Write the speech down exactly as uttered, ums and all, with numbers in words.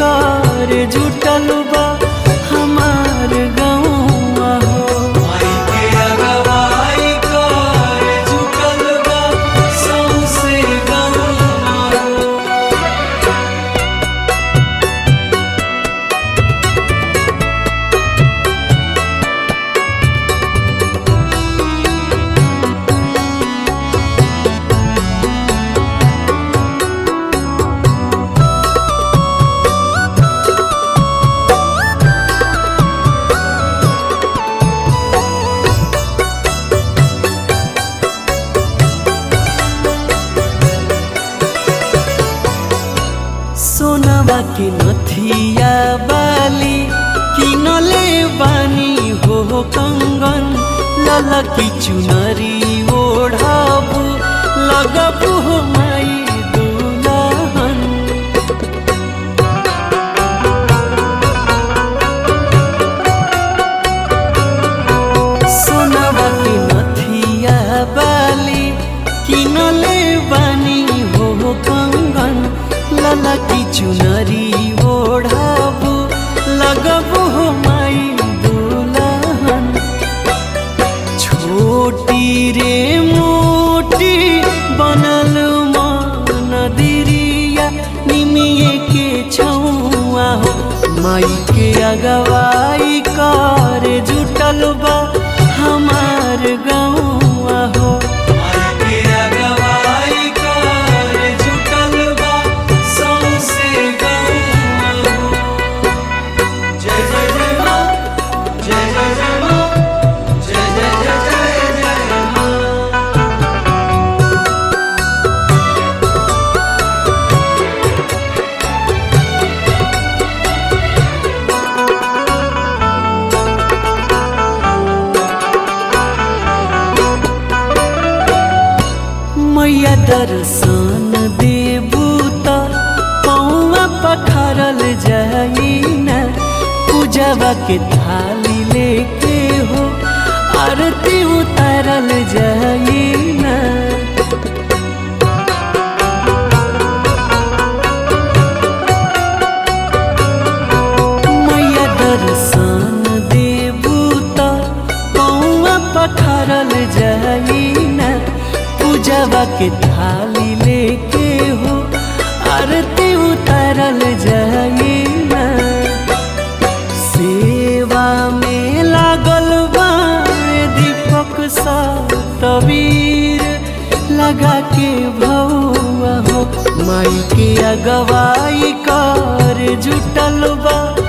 कर जुटल बा हमार गौवा हो। माई के अगवाई कर जुटल बा सौंसे गौवा हो। सोनवा के नथिया बाली किनले बानी हो कंगन, ललकी चुनरी ओढ़ाबू लगबू हो माई दुल्हन। सोनवा के नथिया बाली किनले बानी हो कंगन, ललकी चुनरी ओढ़ाबू लगबू हो माई दुल्हन। छोटी रे मोटी बनल मनदिरिया निमिये के छौआ हो। माई के अगवाई कर जुटल बा हमार गौवा हो। माई के अगवाई कर जुटल बा सौंसे गौवा हो। जय जय जय माँ, जय जय जय माँ, जय जय जय जय जय माँ। मैया दर्शन देबू त पौवा पखरल जाइना, पूजवा के थाली लेके हो आरती उतारल जाइना। मैया दर्शन देबू त पौवा पखरल जाइना, पूजवा के थाली लेके हो आरती उतारल जाइना। सेवा में लागल बा दीपक सा तबीर लगा के भौआ हो। माई के अगवाई कर जुटल बा